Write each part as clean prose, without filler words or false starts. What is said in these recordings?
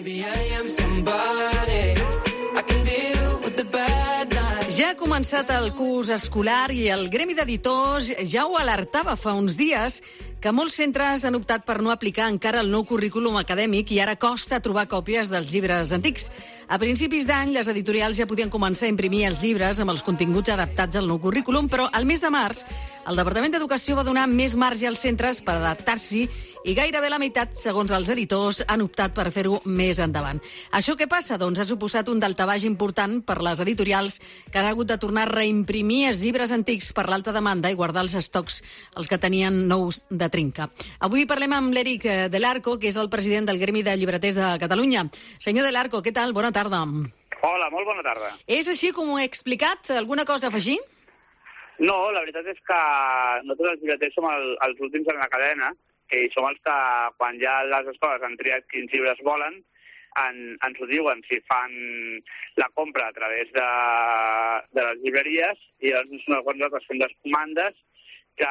Ja ha començat el curs escolar i el Gremi d'Editors ja ho alertava fa uns dies que molts centres han optat per no aplicar encara el nou currículum acadèmic i ara costa trobar còpies dels llibres antics. A principis d'any, les editorials ja podien començar a imprimir els llibres amb els continguts adaptats al nou currículum, però al mes de març el Departament d'Educació va donar més marge als centres per adaptar-s'hi i gairebé la meitat, segons els editors, han optat per fer-ho més endavant. Això què passa? Doncs ha suposat un daltabaix important per les editorials que han hagut de tornar a reimprimir els llibres antics per l'alta demanda i guardar els estocs, els que tenien nous de trinca. Avui parlem amb l'Eric Del Arco, que és el president del Gremi de Llibreters de Catalunya. Senyor Del Arco, què tal? Bona tarda. Hola, molt bona tarda. És així com ho he explicat? Alguna cosa a afegir? No, la veritat és que nosaltres els llibreters som els últims en la cadena i som els que, quan ja les escoles han triat quins llibres volen, ens ho diuen, si fan la compra a través de les llibreries, i llavors nosaltres fem les comandes, que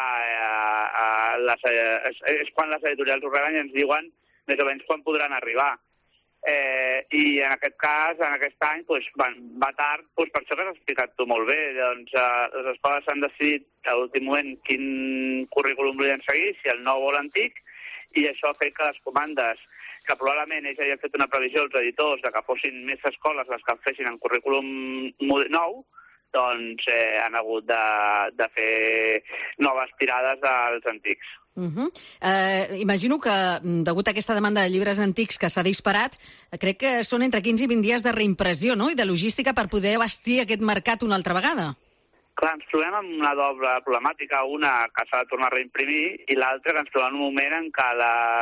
és quan les editorials ho reben i ens diuen més o menys quan podran arribar. I en aquest cas, en aquest any, va tard, per això que has explicat tu molt bé. Les escoles han decidit a l'últim moment quin currículum volien seguir, si el nou o l'antic, i això ha fet que les comandes, que probablement ells havien fet una previsió als editors de que fossin més escoles les que fessin en currículum nou, doncs han hagut de fer noves tirades dels antics. Imagino que, degut a aquesta demanda de llibres antics que s'ha disparat, crec que són entre 15 i 20 dies de reimpressió, no?, i de logística per poder abastir aquest mercat una altra vegada. Clar, ens trobem amb una doble problemàtica, una que s'ha de tornar a reimprimir i l'altra que ens trobem en un moment en què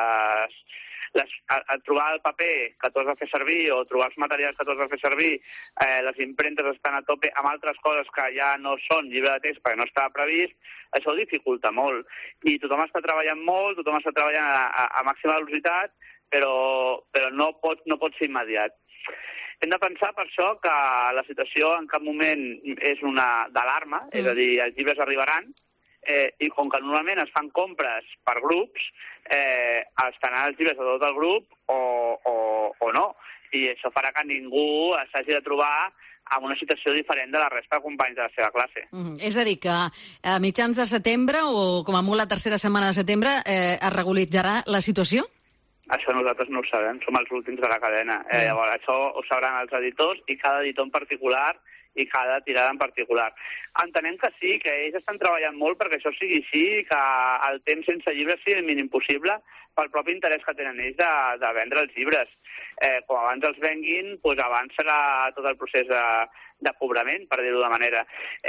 trobar el paper que tu has de fer servir o trobar els materials que tu has de fer servir, les impremtes estan a tope amb altres coses que ja no són llibre de text perquè no estava previst, això ho dificulta molt. I tothom està treballant molt, tothom està treballant a màxima velocitat, però no pot ser immediat. Hem de pensar, per això, que la situació en cap moment és una d'alarma, és a dir, els llibres arribaran, i com que normalment es fan compres per grups, estaran els llibres de tot el grup o no. I això farà que ningú s'hagi de trobar en una situació diferent de la resta de companys de la seva classe. És a dir, que a mitjans de setembre o com a molt la tercera setmana de setembre es regularitzarà la situació? Això nosaltres no ho sabem, som els últims de la cadena. Llavors, això ho sabran els editors i cada editor en particular i cada tirada en particular. Entenem que sí, que ells estan treballant molt perquè això sigui així i que el temps sense llibres sigui el mínim possible pel propi interès que tenen ells de vendre els llibres. Com abans els venguin, doncs abans serà tot el procés de cobrament, per dir-ho de manera.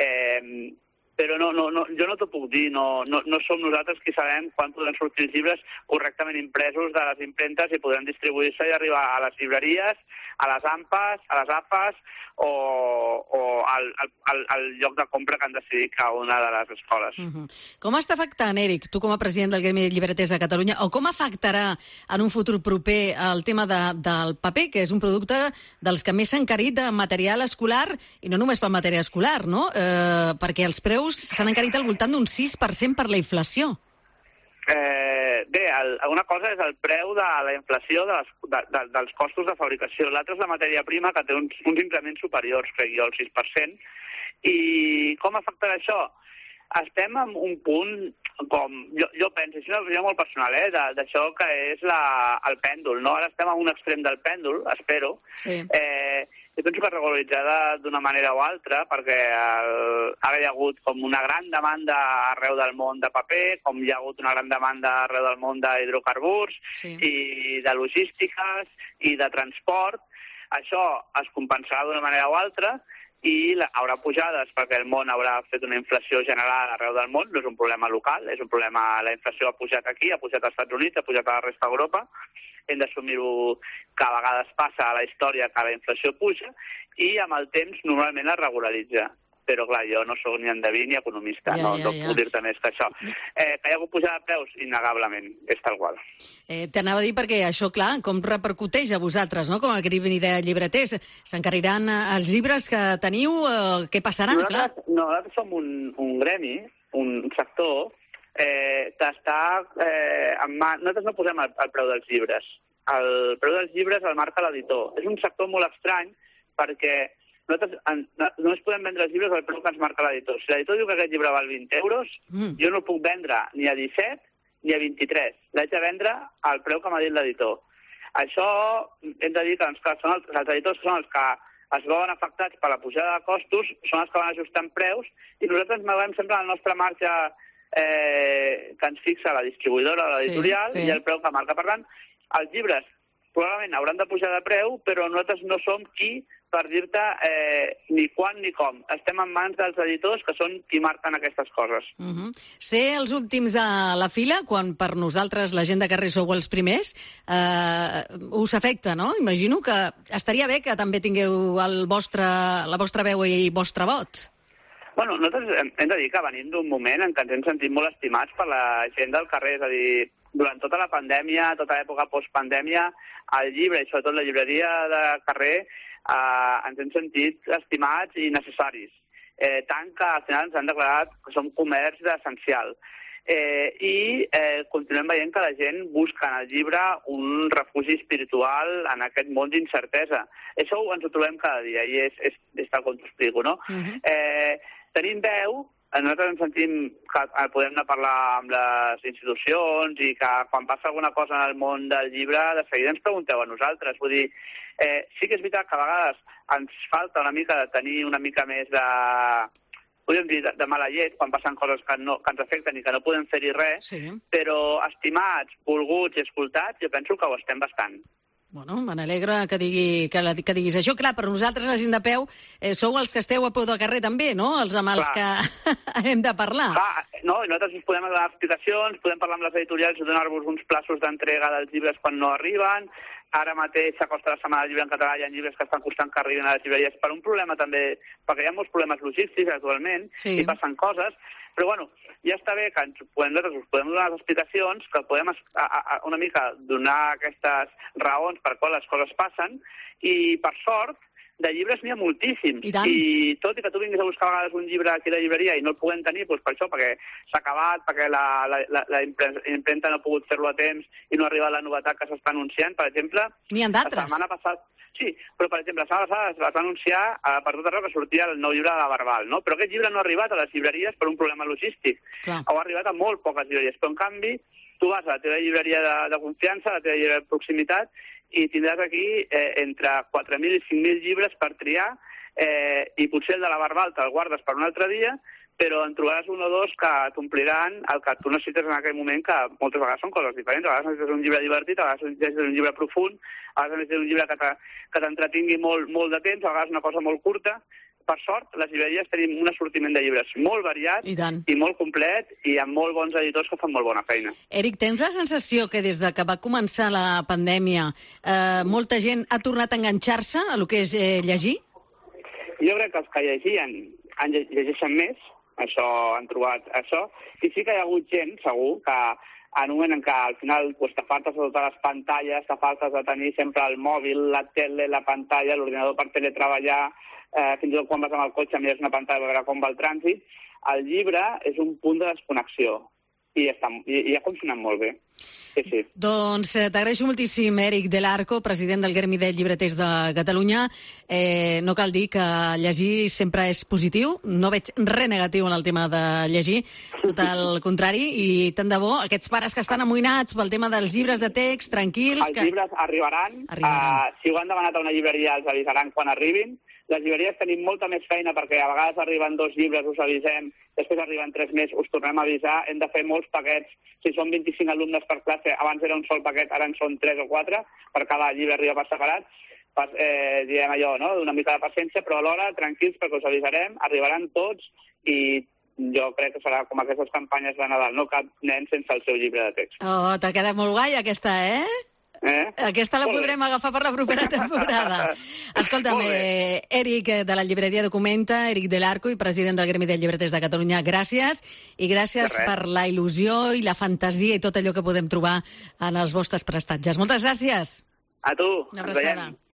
Però jo no t'ho puc dir, no som nosaltres qui sabem quan podran sortir els llibres correctament impresos de les impremtes i podran distribuir-se i arribar a les llibreries, a les AMPAs, a les AFAs o al lloc de compra que han decidit cada una de les escoles. Com està afectant, Eric, tu com a president del Gremi de Llibreters de Catalunya, o com afectarà en un futur proper el tema del paper, que és un producte dels que més s'ha encarit de material escolar, i no només pel material escolar, no? Perquè els preus s'han encarit al voltant d'un 6% per la inflació. Bé, una cosa és el preu de la inflació dels costos de fabricació. L'altra és la matèria prima, que té uns increments superiors, crec jo, al 6%. I com afectarà això? Estem en un punt, com jo penso, és una opinió molt personal, d'això que és el pèndol, no? Ara estem a un extrem del pèndol, espero. Sí. Jo penso que es regularitzarà d'una manera o altra, perquè ara hi ha hagut com una gran demanda arreu del món de paper, com hi ha hagut una gran demanda arreu del món d'hidrocarburs, i de logístiques, i de transport. Això es compensarà d'una manera o altra, i haurà pujades perquè el món haurà fet una inflació general arreu del món, no és un problema local, és un problema, la inflació ha pujat aquí, ha pujat als Estats Units, ha pujat a la resta d'Europa, hem d'assumir-ho que a vegades passa a la història que la inflació puja i amb el temps normalment es regularitza. Però, clar, jo no soc ni endeví ni economista, no puc dir-te més que això. Que hi ha hagut pujada de preus? Innegablement, és tal qual. T'anava a dir perquè això, clar, com repercuteix a vosaltres, no?, com a gremi de llibreters. S'encariran els llibres que teniu? Què passarà, clar? Nosaltres som un gremi, un sector, que està en mà... Nosaltres no posem el preu dels llibres. el preu dels llibres el marca l'editor. És un sector molt estrany perquè nosaltres només podem vendre els llibres al preu que ens marca l'editor. Si l'editor diu que aquest llibre val 20 euros, jo no el puc vendre ni a 17 ni a 23. L'haig de vendre al preu que m'ha dit l'editor. Això hem de dir que els editors són els que es veuen afectats per la pujada de costos, són els que van ajustant preus, i nosaltres ens movem sempre al nostre marge que ens fixa la distribuïdora o l'editorial i el preu que marca. Per tant, els llibres probablement hauran de pujar de preu, però nosaltres no som qui per dir-te ni quan ni com. Estem en mans dels editors, que són qui marquen aquestes coses. Ser els últims de la fila, quan per nosaltres, la gent de carrer, sou els primers, us afecta, no? Imagino que estaria bé que també tingueu la vostra veu i vostre vot. Bueno, nosaltres hem de dir que venim d'un moment en què ens hem sentit molt estimats per la gent del carrer, és a dir, durant tota la pandèmia, tota l'època postpandèmia, el llibre i sobretot la llibreria de carrer ens hem sentit estimats i necessaris, tant que al final ens han declarat que som comerç essencial. I continuem veient que la gent busca en el llibre un refugi espiritual en aquest món d'incertesa. Això ens ho trobem cada dia i és tal com t'ho explico, no? Tenim veu, nosaltres ens sentim que podem anar a parlar amb les institucions i que quan passa alguna cosa en el món del llibre de seguida ens pregunteu a nosaltres. Vull dir, sí que és veritat que a vegades ens falta una mica de tenir una mica més podríem dir, de mala llet, quan passen coses que ens afecten i que no podem fer-hi res, però estimats, volguts i escoltats, jo penso que ho estem bastant. Bueno, me n'alegra que diguis això. Clar, per nosaltres, la gent de peu, sou els que esteu a peu de carrer també, no? Els amb els que hem de parlar. Clar, no, i nosaltres us podem donar explicacions, podem parlar amb les editorials i donar-vos uns plaços d'entrega dels llibres quan no arriben. Ara mateix s'acosta la Setmana del Llibre en català, hi ha llibres que estan costant que arribin a les llibreries per un problema també, perquè hi ha molts problemes logístics actualment i passen coses, però bueno, ja està bé que nosaltres us podem donar les explicacions, que podem una mica donar aquestes raons per quan les coses passen, i per sort, de llibres n'hi ha moltíssims. I tot i que tu vinguis a buscar a vegades un llibre aquí a la llibreria i no el puguem tenir, doncs per això, perquè s'ha acabat, perquè la impremta no ha pogut fer-lo a temps i no ha arribat la novetat que s'està anunciant, per exemple... N'hi ha d'altres. La setmana passada... Sí, però per exemple, la setmana passada es va anunciar per tot arreu que sortia el nou llibre de la Barbal, no? Però aquest llibre no ha arribat a les llibreries per un problema logístic. O ha arribat a molt poques llibreries, però en canvi tu vas a la teva llibreria de confiança, a la teva llibreria de proximitat, i tindràs aquí entre 4.000 i 5.000 llibres per triar, i potser el de la Barbal te'l guardes per un altre dia, però en trobaràs un o dos que t'ompliran el que tu necessites en aquell moment, que moltes vegades són coses diferents. A vegades necessites un llibre divertit, a vegades necessites un llibre profund, a vegades necessites un llibre que t'entretingui molt de temps, a vegades una cosa molt curta. Per sort, les llibreries tenim un assortiment de llibres molt variat i molt complet i amb molt bons editors que fan molt bona feina. Eric, tens la sensació que des de que va començar la pandèmia molta gent ha tornat a enganxar-se a lo que és llegir? Jo crec que els que llegeixen més, això han trobat això, i sí que hi ha hagut gent, segur, que en un moment en què al final t'afartes de totes les pantalles, t'afartes de tenir sempre el mòbil, la tele, la pantalla, l'ordinador per teletreballar, fins i tot quan vas amb el cotxe mires una pantalla per veure com va el trànsit, el llibre és un punt de desconnexió i ha funcionat molt bé. Sí. Doncs t'agraeixo moltíssim, Eric del Arco, president del Gremi de Llibreters de Catalunya. No cal dir que llegir sempre és positiu, no veig res negatiu en el tema de llegir, tot el contrari, i tant de bo aquests pares que estan amoïnats pel tema dels llibres de text, tranquils... Els llibres arribaran. Si ho han demanat a una llibreria els avisaran quan arribin. Les llibreries tenim molta més feina perquè a vegades arriben 2 llibres, us avisem, després arriben 3 més, us tornem a avisar, hem de fer molts paquets. Si són 25 alumnes per classe, abans era un sol paquet, ara en són 3 o 4, per cada llibre arriba per separat. Diem allò, no?, d'una mica de paciència, però alhora, tranquils, perquè us avisarem, arribaran tots i jo crec que serà com aquestes campanyes de Nadal, no cap nen sense el seu llibre de text. Oh, t'ha quedat molt guai aquesta, Aquesta la podrem agafar per la propera temporada. Escolta'm, Eric, de la llibreria Documenta, Eric del Arco i president del Gremi de Llibreters de Catalunya, gràcies, i gràcies per la il·lusió i la fantasia i tot allò que podem trobar en els vostres prestatges. Moltes gràcies. A tu. Una abraçada.